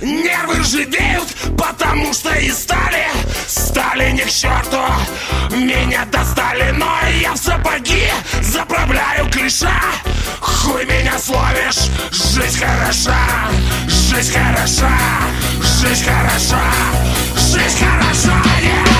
Нервы ржавеют, потому что и стали не к черту. Меня достали, но я в сапоги заправляю клиша. Хуй меня словишь, жизнь хороша, жизнь хороша, жизнь хороша, жизнь хороша, yeah!